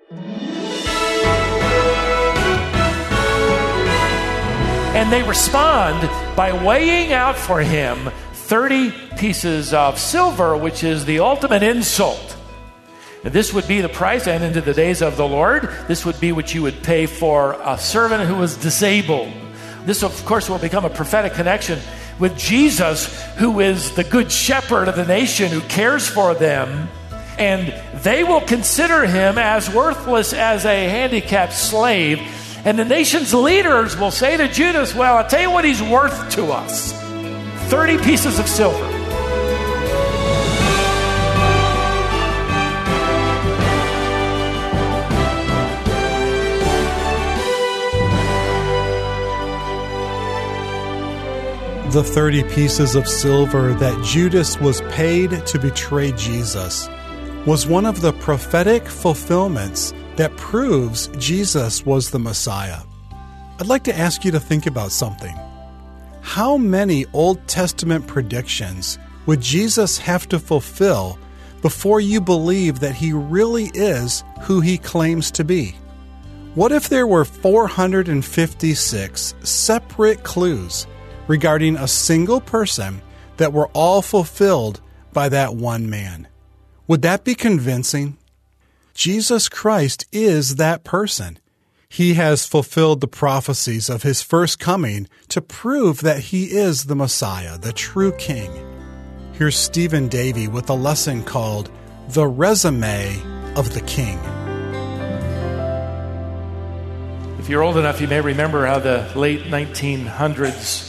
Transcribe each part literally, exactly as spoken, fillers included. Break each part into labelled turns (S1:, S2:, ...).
S1: And they respond by weighing out for him thirty pieces of silver, which is the ultimate insult. And this would be the price, and into the days of the Lord, this would be what you would pay for a servant who was disabled. This, of course, will become a prophetic connection with Jesus, who is the good shepherd of the nation, who cares for them. And they will consider him as worthless as a handicapped slave. And the nation's leaders will say to Judas, well, I'll tell you what he's worth to us. thirty pieces of silver.
S2: The thirty pieces of silver that Judas was paid to betray Jesus was one of the prophetic fulfillments that proves Jesus was the Messiah. I'd like to ask you to think about something. How many Old Testament predictions would Jesus have to fulfill before you believe that he really is who he claims to be? What if there were four hundred fifty-six separate clues regarding a single person that were all fulfilled by that one man? Would that be convincing? Jesus Christ is that person. He has fulfilled the prophecies of his first coming to prove that he is the Messiah, the true King. Here's Stephen Davey with a lesson called The Resume of the King.
S1: If you're old enough, you may remember how the late nineteen hundreds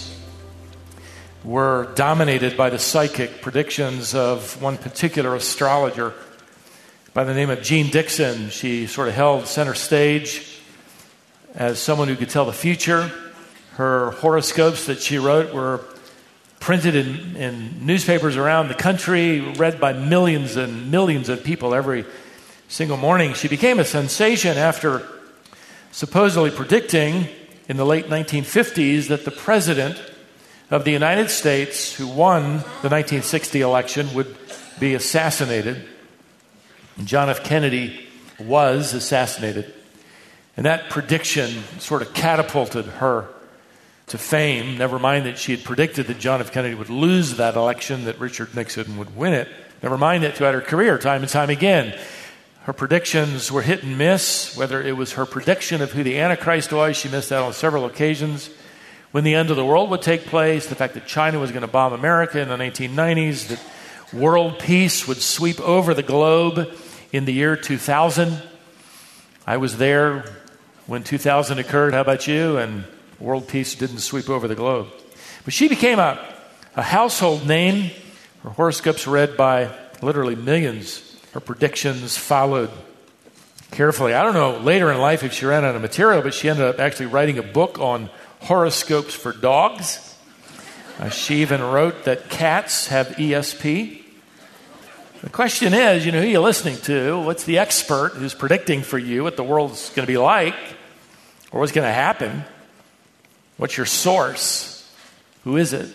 S1: were dominated by the psychic predictions of one particular astrologer by the name of Jean Dixon. She sort of held center stage as someone who could tell the future. Her horoscopes that she wrote were printed in, in newspapers around the country, read by millions and millions of people every single morning. She became a sensation after supposedly predicting in the late nineteen fifties that the president of the United States, who won the nineteen sixty election, would be assassinated. And John F. Kennedy was assassinated. And that prediction sort of catapulted her to fame, never mind that she had predicted that John F. Kennedy would lose that election, that Richard Nixon would win it. Never mind that throughout her career, time and time again, her predictions were hit and miss. Whether it was her prediction of who the Antichrist was, she missed out on several occasions. When the end of the world would take place, the fact that China was going to bomb America in the nineteen nineties, that world peace would sweep over the globe in the year two thousand. I was there when two thousand occurred. How about you? And world peace didn't sweep over the globe. But she became a, a household name. Her horoscopes read by literally millions. Her predictions followed carefully. I don't know later in life if she ran out of material, but she ended up actually writing a book on horoscopes for dogs. Uh, she even wrote that cats have E S P. The question is, you know, who are you listening to? What's the expert who's predicting for you what the world's going to be like or what's going to happen? What's your source? Who is it?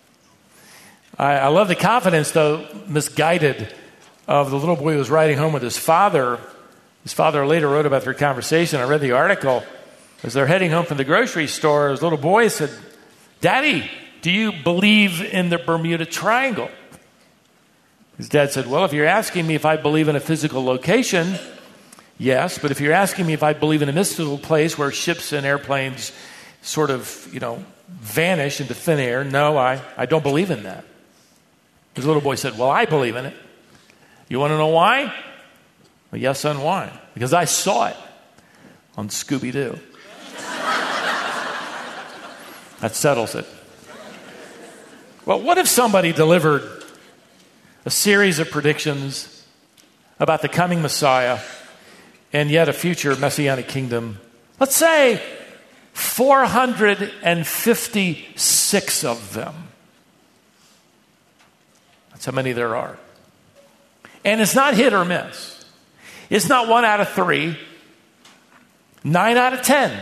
S1: I, I love the confidence, though misguided, of the little boy who was riding home with his father. His father later wrote about their conversation. I read the article. As they're heading home from the grocery store, his little boy said, "Daddy, do you believe in the Bermuda Triangle?" His dad said, "Well, if you're asking me if I believe in a physical location, yes. But if you're asking me if I believe in a mystical place where ships and airplanes sort of, you know, vanish into thin air, no, I, I don't believe in that." His little boy said, "Well, I believe in it. You want to know why?" "Well, yes, son, why?" "Because I saw it on Scooby-Doo." That settles it. Well, what if somebody delivered a series of predictions about the coming Messiah and yet a future messianic kingdom? Let's say four hundred fifty-six of them. That's how many there are. And it's not hit or miss. It's not one out of three, nine out of ten.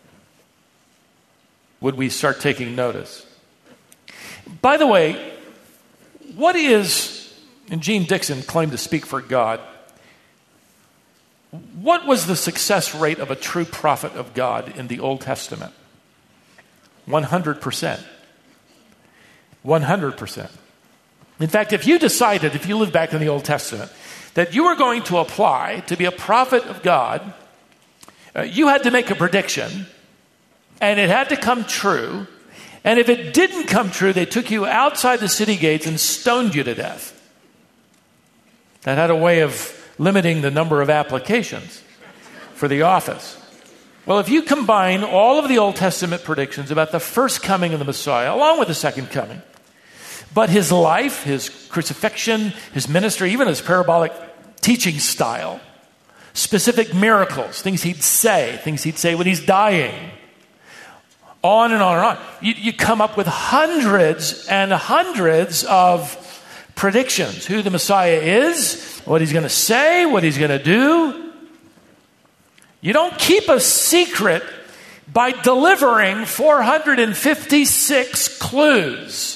S1: Would we start taking notice? By the way, what is, and Jean Dixon claimed to speak for God, What was the success rate of a true prophet of God in the Old Testament? one hundred percent. one hundred percent. In fact, if you decided, if you lived back in the Old Testament, that you were going to apply to be a prophet of God, uh, you had to make a prediction, and it had to come true. And if it didn't come true, they took you outside the city gates and stoned you to death. That had a way of limiting the number of applications for the office. Well, if you combine all of the Old Testament predictions about the first coming of the Messiah, along with the second coming, but his life, his crucifixion, his ministry, even his parabolic teaching style, specific miracles, things he'd say, things he'd say when he's dying, on and on and on. You, you come up with hundreds and hundreds of predictions. Who the Messiah is, what he's going to say, what he's going to do. You don't keep a secret by delivering four hundred fifty-six clues.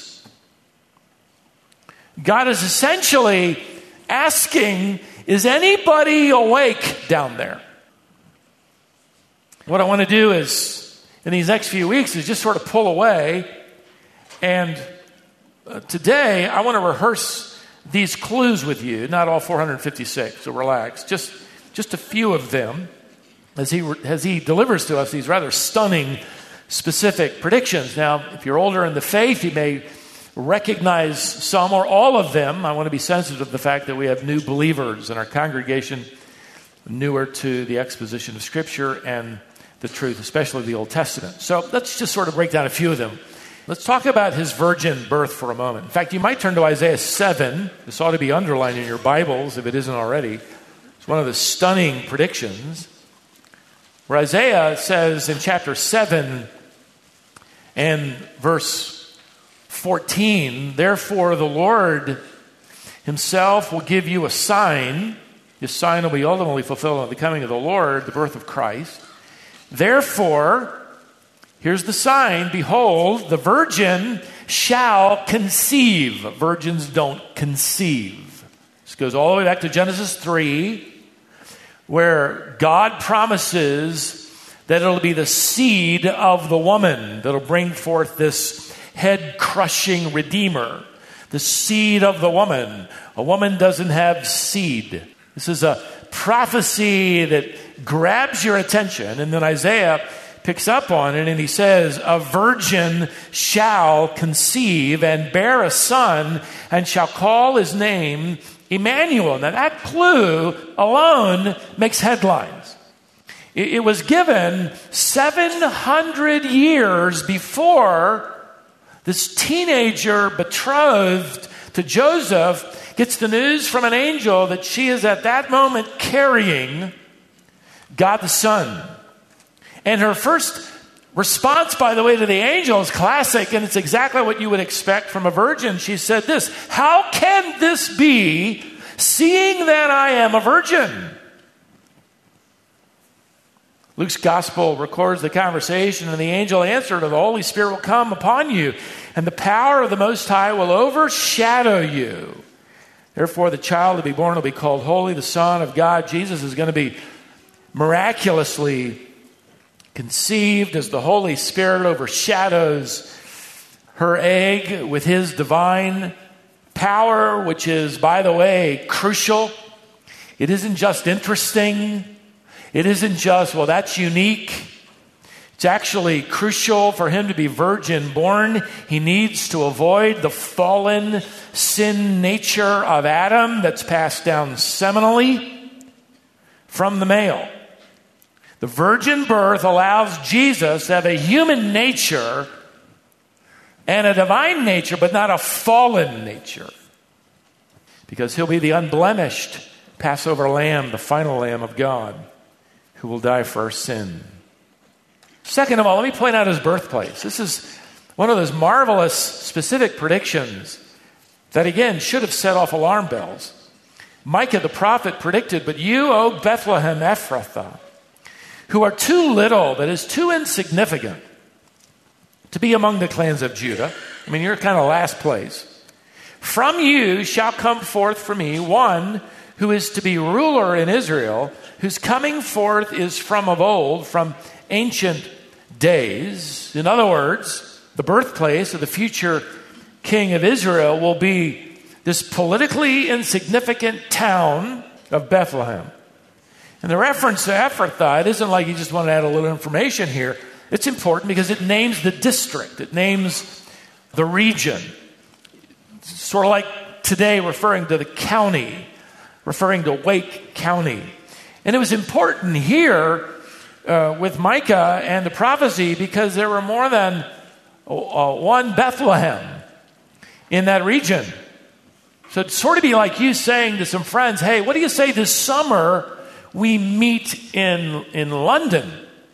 S1: God is essentially asking, is anybody awake down there? What I want to do is, in these next few weeks, is just sort of pull away. And uh, today, I want to rehearse these clues with you. Not all four hundred fifty-six, so relax. Just, just a few of them as he, as he delivers to us these rather stunning, specific predictions. Now, if you're older in the faith, you may recognize some or all of them. I want to be sensitive to the fact that we have new believers in our congregation, newer to the exposition of Scripture and the truth, especially the Old Testament. So let's just sort of break down a few of them. Let's talk about his virgin birth for a moment. In fact, you might turn to Isaiah seven. This ought to be underlined in your Bibles if it isn't already. It's one of the stunning predictions where Isaiah says in chapter seven and verse fourteen, therefore the Lord himself will give you a sign. This sign will be ultimately fulfilled at the coming of the Lord, the birth of Christ. Therefore, here's the sign. Behold, the virgin shall conceive. Virgins don't conceive. This goes all the way back to Genesis three, where God promises that it'll be the seed of the woman that'll bring forth this head-crushing Redeemer, the seed of the woman. A woman doesn't have seed. This is a prophecy that grabs your attention, and then Isaiah picks up on it, and he says, a virgin shall conceive and bear a son, and shall call his name Emmanuel. Now that clue alone makes headlines. It, it was given seven hundred years before this teenager betrothed to Joseph gets the news from an angel that she is at that moment carrying God the Son. And her first response, by the way, to the angel is classic, and it's exactly what you would expect from a virgin. She said this, how can this be, seeing that I am a virgin? Luke's gospel records the conversation, and the angel answered, the Holy Spirit will come upon you, and the power of the Most High will overshadow you. Therefore, the child to be born will be called Holy, the Son of God. Jesus is going to be miraculously conceived as the Holy Spirit overshadows her egg with his divine power, which is, by the way, crucial. It isn't just interesting. It isn't just, well, that's unique. It's actually crucial for him to be virgin born. He needs to avoid the fallen sin nature of Adam that's passed down seminally from the male. The virgin birth allows Jesus to have a human nature and a divine nature, but not a fallen nature. Because he'll be the unblemished Passover lamb, the final lamb of God, who will die for our sin. Second of all, let me point out his birthplace. This is one of those marvelous specific predictions that, again, should have set off alarm bells. Micah the prophet predicted, but you, O Bethlehem Ephrathah, who are too little, that is too insignificant to be among the clans of Judah. I mean, you're kind of last place. From you shall come forth for me one who is to be ruler in Israel, whose coming forth is from of old, from ancient days. In other words, the birthplace of the future king of Israel will be this politically insignificant town of Bethlehem. And the reference to Ephrathah, it isn't like you just want to add a little information here. It's important because it names the district. It names the region. It's sort of like today referring to the county, referring to Wake County. And it was important here uh, with Micah and the prophecy because there were more than uh, one Bethlehem in that region. So it'd sort of be like you saying to some friends, hey, what do you say this summer we meet in, in London?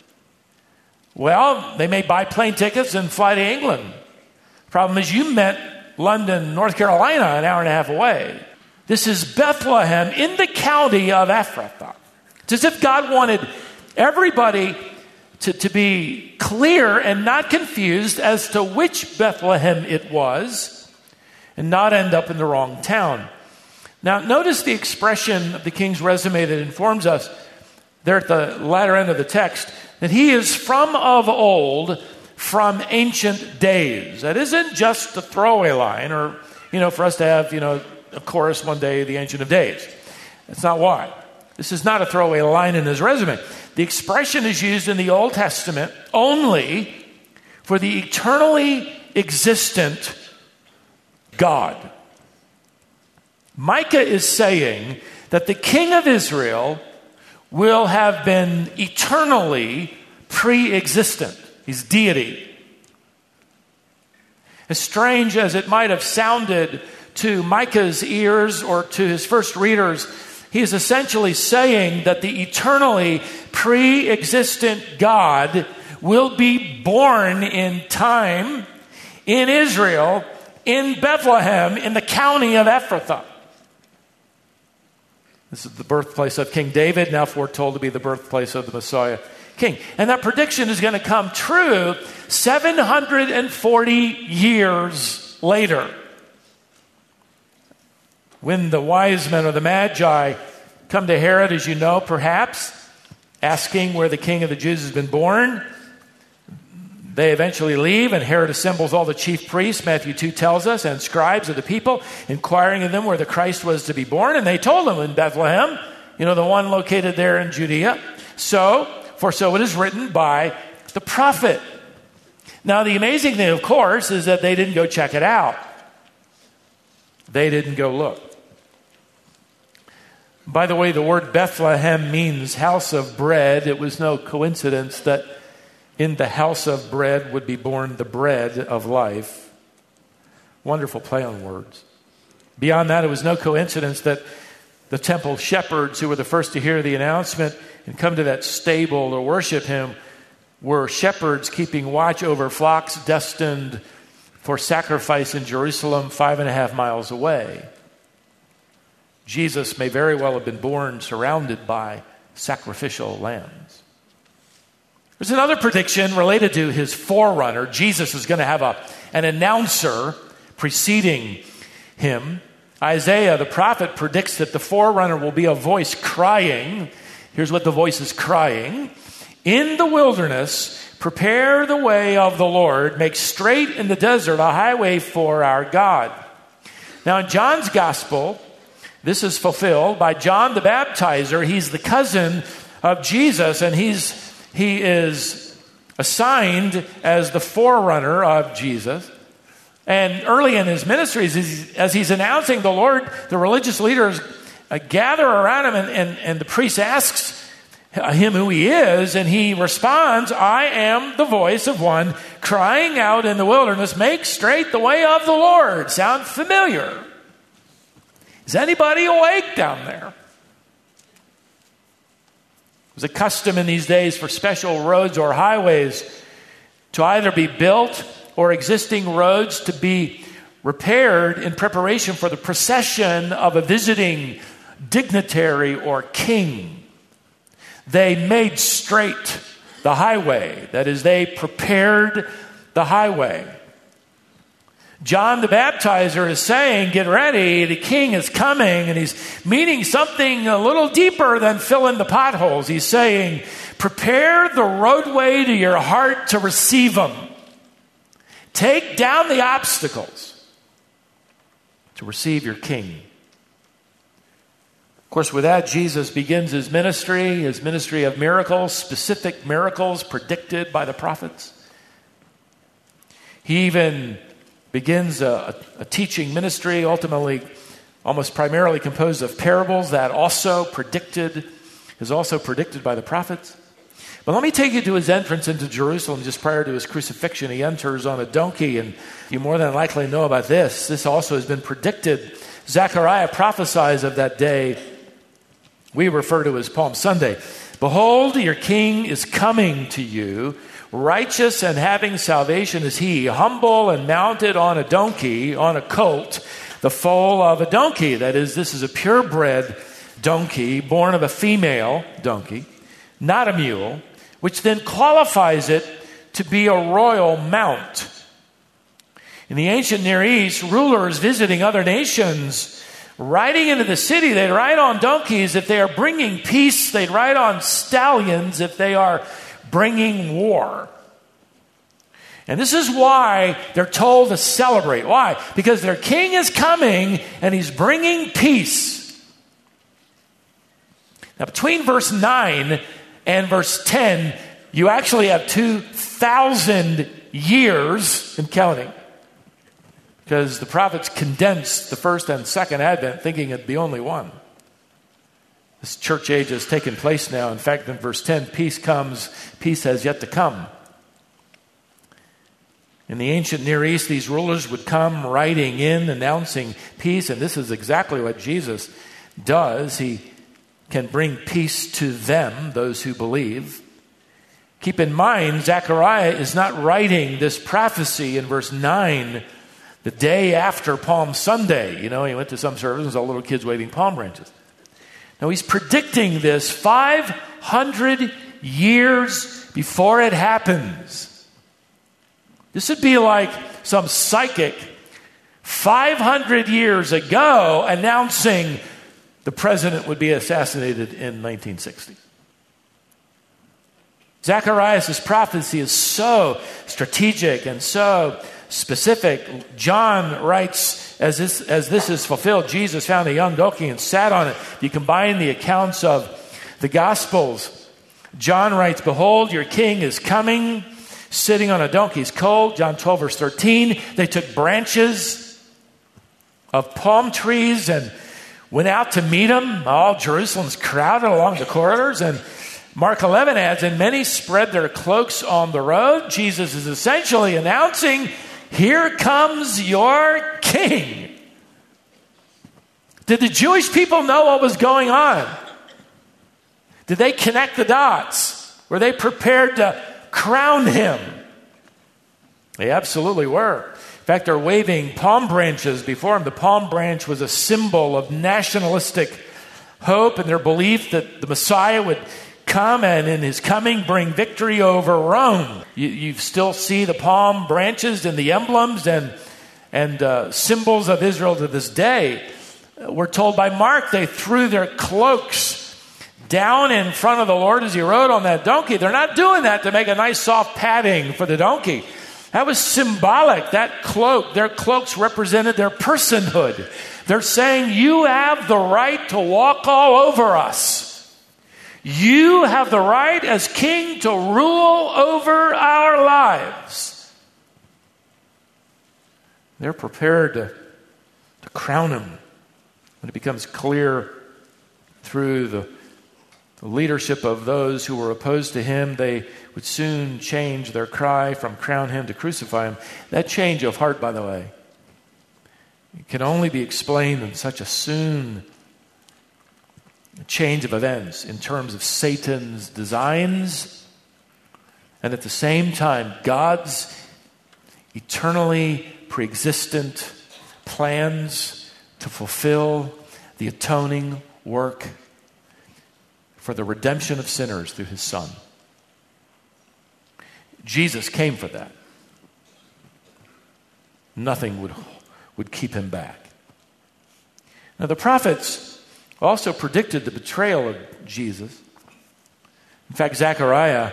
S1: Well, they may buy plane tickets and fly to England. Problem is you met London, North Carolina, an hour and a half away. This is Bethlehem in the county of Ephrathah. It's as if God wanted everybody to, to be clear and not confused as to which Bethlehem it was and not end up in the wrong town. Now, notice the expression of the king's resume that informs us there at the latter end of the text that he is from of old, from ancient days. That isn't just a throwaway line or, you know, for us to have, you know, a chorus one day, the Ancient of Days. That's not why. This is not a throwaway line in his resume. The expression is used in the Old Testament only for the eternally existent God. Micah is saying that the king of Israel will have been eternally pre-existent. He's deity. As strange as it might have sounded to Micah's ears or to his first readers, he is essentially saying that the eternally pre-existent God will be born in time in Israel, in Bethlehem, in the county of Ephrathah. This is the birthplace of King David, now foretold to be the birthplace of the Messiah King. And that prediction is going to come true seven hundred forty years later. When the wise men or the Magi come to Herod, as you know, perhaps, asking where the king of the Jews has been born, they eventually leave, and Herod assembles all the chief priests, Matthew two tells us, and scribes of the people, inquiring of them where the Christ was to be born. And they told him in Bethlehem, you know, the one located there in Judea. So, for so it is written by the prophet. Now, the amazing thing, of course, is that they didn't go check it out. They didn't go look. By the way, the word Bethlehem means house of bread. It was no coincidence that in the house of bread would be born the bread of life. Wonderful play on words. Beyond that, it was no coincidence that the temple shepherds who were the first to hear the announcement and come to that stable to worship him were shepherds keeping watch over flocks destined for sacrifice in Jerusalem five and a half miles away. Jesus may very well have been born surrounded by sacrificial lambs. There's another prediction related to his forerunner. Jesus is going to have a, an announcer preceding him. Isaiah, the prophet, predicts that the forerunner will be a voice crying. Here's what the voice is crying. In the wilderness, prepare the way of the Lord. Make straight in the desert a highway for our God. Now, in John's gospel, this is fulfilled by John the Baptizer. He's the cousin of Jesus, and he's he is assigned as the forerunner of Jesus. And early in his ministry, as he's, as he's announcing the Lord, the religious leaders uh, gather around him, and, and, and the priest asks him who he is, and he responds, I am the voice of one crying out in the wilderness, make straight the way of the Lord. Sound familiar? Is anybody awake down there? It was a custom in these days for special roads or highways to either be built or existing roads to be repaired in preparation for the procession of a visiting dignitary or king. They made straight the highway. That is, they prepared the highway. John the Baptizer is saying, get ready, the king is coming, and he's meaning something a little deeper than fill in the potholes. He's saying, prepare the roadway to your heart to receive him. Take down the obstacles to receive your king. Of course, with that, Jesus begins his ministry, his ministry of miracles, specific miracles predicted by the prophets. He even begins a, a teaching ministry, ultimately almost primarily composed of parables that also predicted, is also predicted by the prophets. But let me take you to his entrance into Jerusalem just prior to his crucifixion. He enters on a donkey, and you more than likely know about this. This also has been predicted. Zechariah prophesies of that day we refer to as Palm Sunday. Behold, your king is coming to you. Righteous and having salvation is he, humble and mounted on a donkey, on a colt, the foal of a donkey. That is, this is a purebred donkey, born of a female donkey, not a mule, which then qualifies it to be a royal mount. In the ancient Near East, rulers visiting other nations, riding into the city, they'd ride on donkeys if they are bringing peace. They'd ride on stallions if they are bringing war. And this is why they're told to celebrate. Why? Because their king is coming and he's bringing peace. Now, between verse nine and verse ten, you actually have two thousand years in counting. Because the prophets condensed the first and second advent thinking it'd be only one. This church age has taken place now. In fact, in verse ten, peace comes, peace has yet to come. In the ancient Near East, these rulers would come riding in, announcing peace, and this is exactly what Jesus does. He can bring peace to them, those who believe. Keep in mind, Zechariah is not writing this prophecy in verse nine the day after Palm Sunday. You know, he went to some service and saw little kids waving palm branches. No, he's predicting this five hundred years before it happens. This would be like some psychic five hundred years ago announcing the president would be assassinated in nineteen sixty. Zacharias' prophecy is so strategic and so specific. John writes, as this, as this is fulfilled, Jesus found a young donkey and sat on it. You combine the accounts of the Gospels. John writes, behold, your king is coming, sitting on a donkey's colt. John twelve, verse thirteen. They took branches of palm trees and went out to meet him. All Jerusalem's crowded along the corridors. And Mark eleven adds, and many spread their cloaks on the road. Jesus is essentially announcing, here comes your king. Did the Jewish people know what was going on? Did they connect the dots? Were they prepared to crown him? They absolutely were. In fact, they're waving palm branches before him. The palm branch was a symbol of nationalistic hope and their belief that the Messiah would come and in his coming bring victory over Rome. You, you still see the palm branches and the emblems and, and uh, symbols of Israel to this day. We're told by Mark they threw their cloaks down in front of the Lord as he rode on that donkey. They're not doing that to make a nice soft padding for the donkey. That was symbolic. That cloak, their cloaks represented their personhood. They're saying, you have the right to walk all over us. You have the right as king to rule over our lives. They're prepared to, to crown him. When it becomes clear through the, the leadership of those who were opposed to him, they would soon change their cry from crown him to crucify him. That change of heart, by the way, it can only be explained in such a soon change of events in terms of Satan's designs and at the same time God's eternally pre-existent plans to fulfill the atoning work for the redemption of sinners through his Son. Jesus came for that. Nothing would, would keep him back. Now, the prophets also predicted the betrayal of Jesus. In fact, Zechariah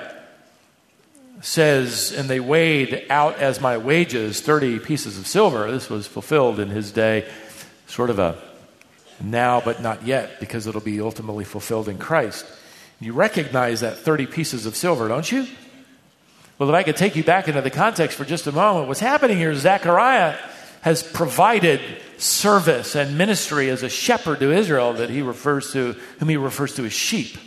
S1: says, and they weighed out as my wages thirty pieces of silver. This was fulfilled in his day, sort of a now but not yet, because it'll be ultimately fulfilled in Christ. You recognize that thirty pieces of silver, don't you? Well, if I could take you back into the context for just a moment, what's happening here is Zechariah has provided service and ministry as a shepherd to Israel that he refers to, whom he refers to as sheep,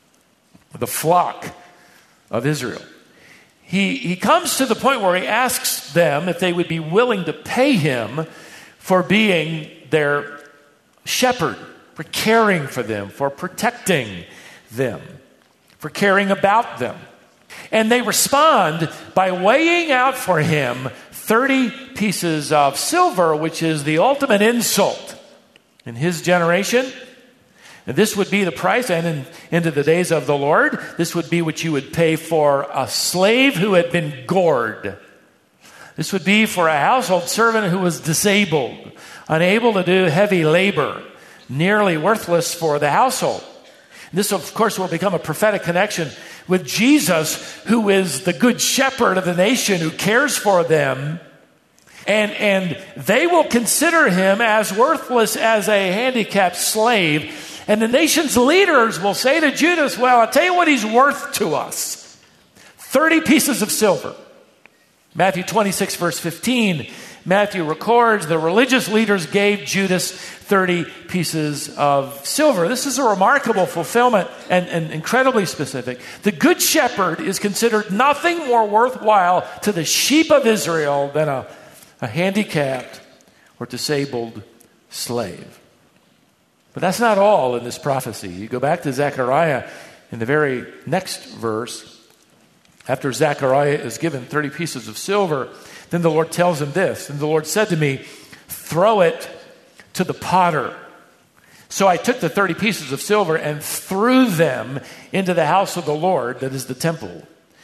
S1: the flock of Israel. He, he comes to the point where he asks them if they would be willing to pay him for being their shepherd, for caring for them, for protecting them, for caring about them. And they respond by weighing out for him thirty pieces of silver, which is the ultimate insult in his generation. And this would be the price, and in, into the days of the Lord, this would be what you would pay for a slave who had been gored. This would be for a household servant who was disabled, unable to do heavy labor, nearly worthless for the household. This, of course, will become a prophetic connection with Jesus, who is the good shepherd of the nation, who cares for them. And, and they will consider him as worthless as a handicapped slave. And the nation's leaders will say to Judas, well, I'll tell you what he's worth to us. thirty pieces of silver. Matthew twenty-six, verse fifteen, Matthew records the religious leaders gave Judas thirty pieces of silver. This is a remarkable fulfillment and, and incredibly specific. The good shepherd is considered nothing more worthwhile to the sheep of Israel than a, a handicapped or disabled slave. But that's not all in this prophecy. You go back to Zechariah in the very next verse. After Zechariah is given thirty pieces of silver, then the Lord tells him this. And the Lord said to me, throw it to the potter. So I took the thirty pieces of silver and threw them into the house of the Lord, that is the temple,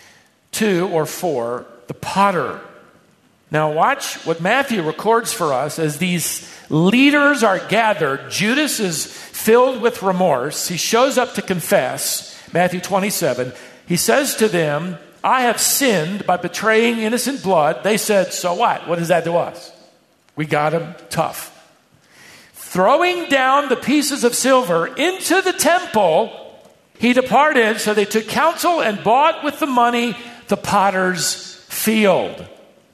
S1: to or for the potter. Now watch what Matthew records for us as these leaders are gathered. Judas is filled with remorse. He shows up to confess. Matthew twenty-seven. He says to them, I have sinned by betraying innocent blood. They said, so what? What does that do us? We got him tough. Throwing down the pieces of silver into the temple, he departed. So they took counsel and bought with the money the potter's field.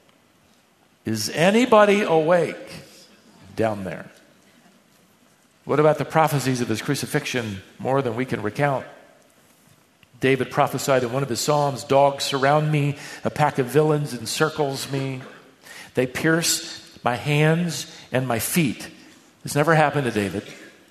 S1: Is anybody awake down there? What about the prophecies of his crucifixion? More than we can recount. David prophesied in one of his Psalms, dogs surround me, a pack of villains encircles me. They pierce my hands and my feet. This never happened to David.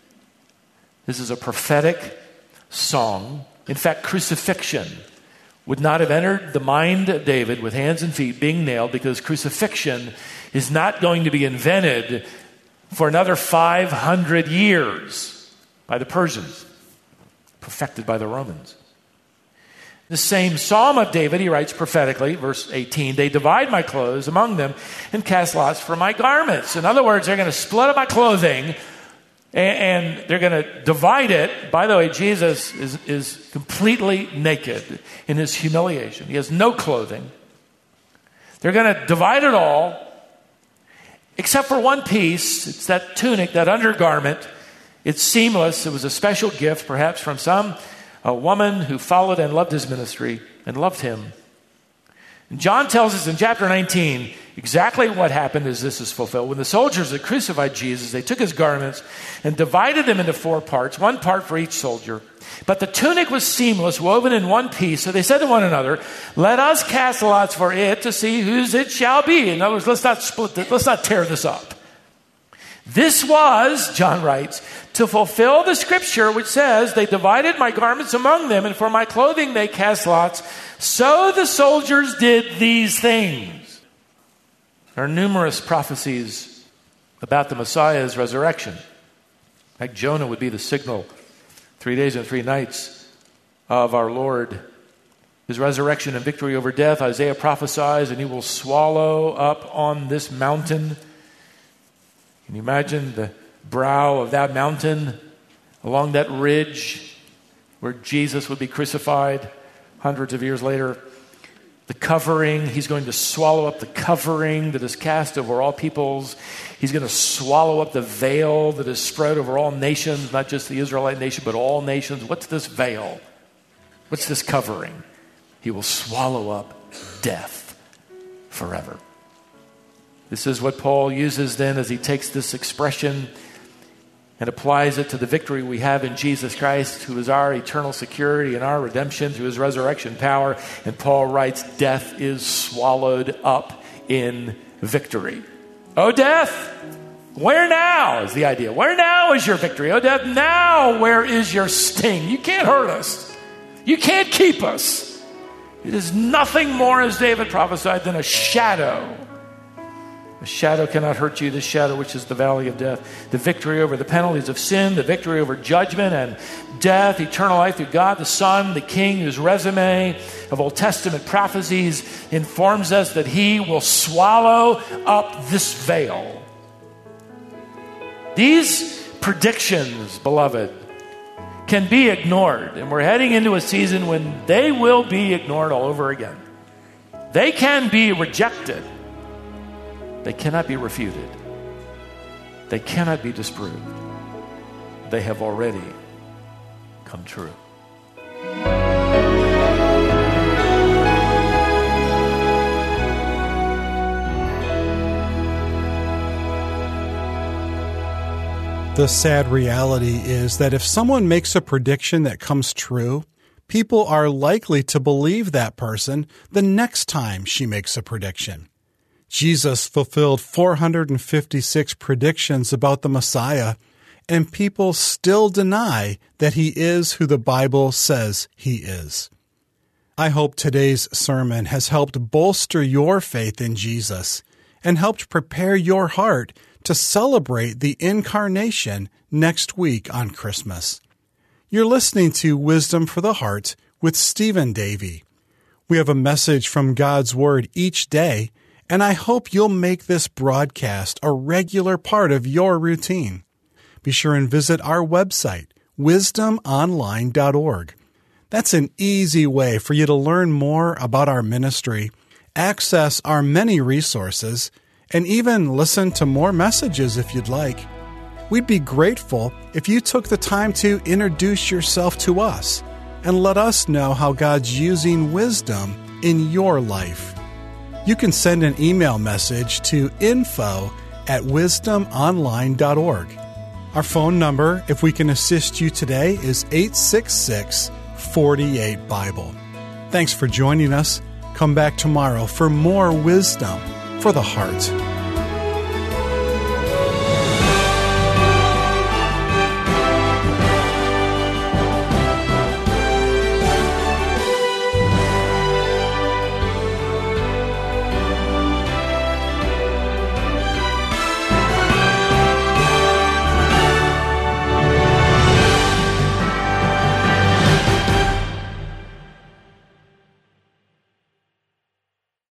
S1: This is a prophetic song. In fact, crucifixion would not have entered the mind of David with hands and feet being nailed, because crucifixion is not going to be invented for another five hundred years by the Persians, perfected by the Romans. The same Psalm of David, he writes prophetically, verse eighteen, they divide my clothes among them and cast lots for my garments. In other words, they're going to split up my clothing and, and they're going to divide it. By the way, Jesus is, is completely naked in his humiliation. He has no clothing. They're going to divide it all except for one piece. It's that tunic, that undergarment. It's seamless. It was a special gift, perhaps from some a woman who followed and loved his ministry and loved him. And John tells us in chapter nineteen exactly what happened as this is fulfilled. When the soldiers had crucified Jesus, they took his garments and divided them into four parts, one part for each soldier. But the tunic was seamless, woven in one piece. So they said to one another, let us cast lots for it to see whose it shall be. In other words, let's not split this, let's not tear this up. This was, John writes, to fulfill the scripture which says, they divided my garments among them, and for my clothing they cast lots. So the soldiers did these things. There are numerous prophecies about the Messiah's resurrection. Like Jonah would be the signal, three days and three nights of our Lord his resurrection and victory over death. Isaiah prophesies, and he will swallow up on this mountain. Can you imagine the brow of that mountain, along that ridge where Jesus would be crucified hundreds of years later? The covering, he's going to swallow up the covering that is cast over all peoples. He's going to swallow up the veil that is spread over all nations, not just the Israelite nation, but all nations. What's this veil? What's this covering? He will swallow up death forever. This is what Paul uses then as he takes this expression and applies it to the victory we have in Jesus Christ, who is our eternal security and our redemption through his resurrection power. And Paul writes, death is swallowed up in victory. Oh, death, where now is the idea. Where now is your victory? Oh, death, now where is your sting? You can't hurt us. You can't keep us. It is nothing more, as David prophesied, than a shadow. A shadow cannot hurt you, the shadow which is the valley of death. The victory over the penalties of sin, the victory over judgment and death, eternal life through God the Son, the King, whose resume of Old Testament prophecies informs us that he will swallow up this veil. These predictions, beloved, can be ignored, and we're heading into a season when they will be ignored all over again. They can be rejected. They cannot be refuted. They cannot be disproved. They have already come true.
S2: The sad reality is that if someone makes a prediction that comes true, people are likely to believe that person the next time she makes a prediction. Jesus fulfilled four hundred fifty-six predictions about the Messiah, and people still deny that he is who the Bible says he is. I hope today's sermon has helped bolster your faith in Jesus and helped prepare your heart to celebrate the incarnation next week on Christmas. You're listening to Wisdom for the Heart with Stephen Davey. We have a message from God's Word each day, and I hope you'll make this broadcast a regular part of your routine. Be sure and visit our website, wisdom online dot org. That's an easy way for you to learn more about our ministry, access our many resources, and even listen to more messages if you'd like. We'd be grateful if you took the time to introduce yourself to us and let us know how God's using wisdom in your life. You can send an email message to info at wisdom online dot org. Our phone number, if we can assist you today, is eight six six, four eight, Bible. Thanks for joining us. Come back tomorrow for more wisdom for the heart.